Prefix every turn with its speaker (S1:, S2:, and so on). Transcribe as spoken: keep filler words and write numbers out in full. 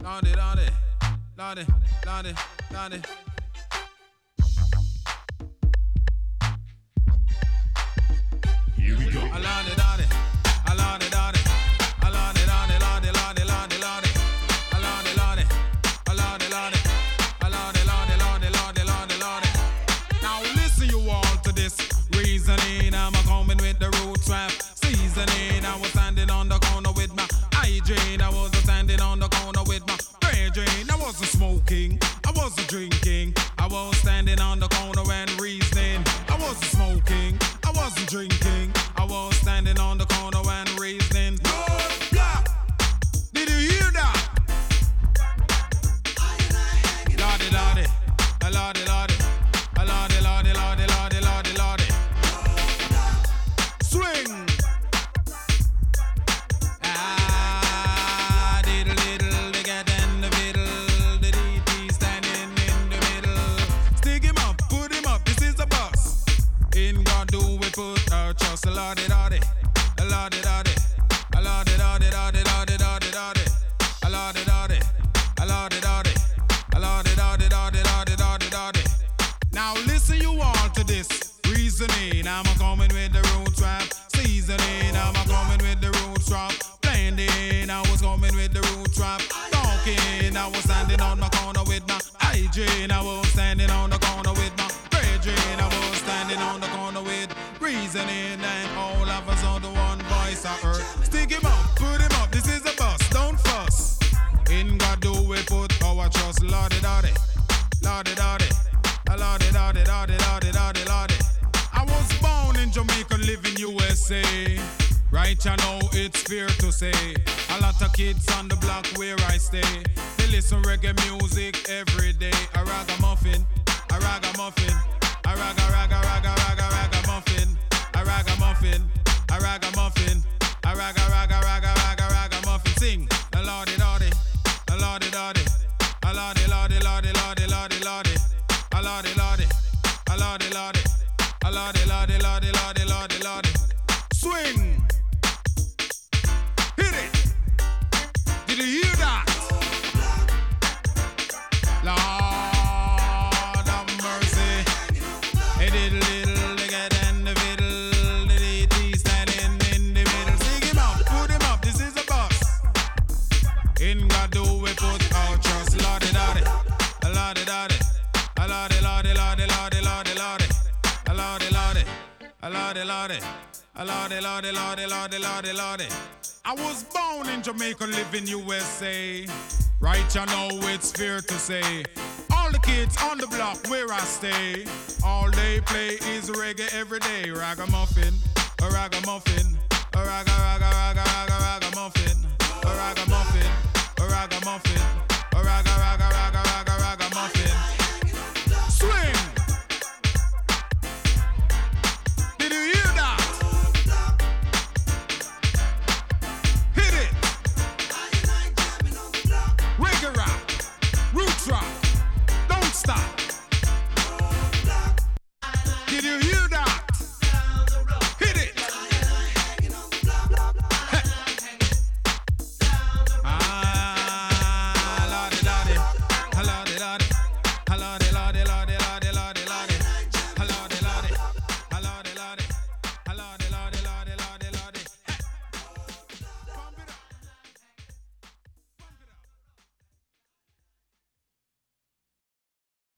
S1: Lordy, lordy, lordy, lordy, lordy.
S2: Here we go.
S1: A lordy, lordy, a lordy, lordy, a lordy, lordy, lordy, lordy, lordy, lordy. A lordy, lordy, a lordy, lordy, a lordy, lordy, lordy, lordy, lordy, lordy. Now listen you all to this reasoning. I'm a coming with the roots rap seasoning. I was standing on the corner with my hygiene. I was standing on the corner with my raging. I wasn't smoking, I wasn't drinking. I was standing on the corner and reasoning. I wasn't smoking, I wasn't drinking. I was standing on the corner and reasoning. Roadblock! Did you hear that? Lordy, lordy, a lordy, lordy, a lordy, lordy, lordy, lordy, lordy, lordy. Swing! Ah, diddle, diddle, they get in the middle. The D T standing in the middle. Stick him up, put him up, this is a bus. In God do we put our trust. A lordy, lordy, a lordy, lordy, a lordy, lordy, lordy, lordy, lordy, lordy. A lordy, lordy, a lordy, lordy, a lordy, lordy, lordy, lordy, lordy, lordy. Now listen you all to this reasoning. I'm a coming with the roots rap seasoning. I'm a coming with the roots rap blending. I was coming with the roots rap talking. I was standing on my corner with my hygiene. I was standing on the corner with my raging. I was standing on the corner with reasoning. And all of us on the one voice I heard. Stick him up, put him up, this is a bus, don't fuss. In God do we put our trust. Lordy, lordy, lordy, lordy, a lordy, lordy, lordy, lordy, lordy, lordy. I was born in Jamaica, live in U S A. Right, you know it's fair to say a lot of kids on the block where I stay, they listen reggae music every day. A ragamuffin, a ragamuffin, a raga, raga, raga, raga, ragamuffin, a ragamuffin, a ragamuffin, a raga, raga, raga, raga, ragamuffin. Sing, a lordy, lordy, a lordy, lordy, a lordy, lordy, lordy, lordy, lordy, lordy, a lordy, lordy, a lordy, lordy, a lordy, lordy, lordy, lordy, lordy, lordy. Swing. Hit it. Did you hear that? Lord of mercy. Hey, diddle, diddle, they get in the middle. The D T standing in the middle. Sing him up, put him up, this is a bus. In God do we put our trust. Lordy, lordy, a lordy, lordy, a lordy, lordy, lordy, lordy, lordy, lordy, a lordy, lordy, a lordy, lordy, a lordy, lordy, lordy, lordy, lordy, lordy. I was born in Jamaica, live in U S A. Right, you know it's fair to say all the kids on the block where I stay, all they play is reggae every day. Ragamuffin, a ragamuffin, a raga, raga, raga, raga, ragamuffin.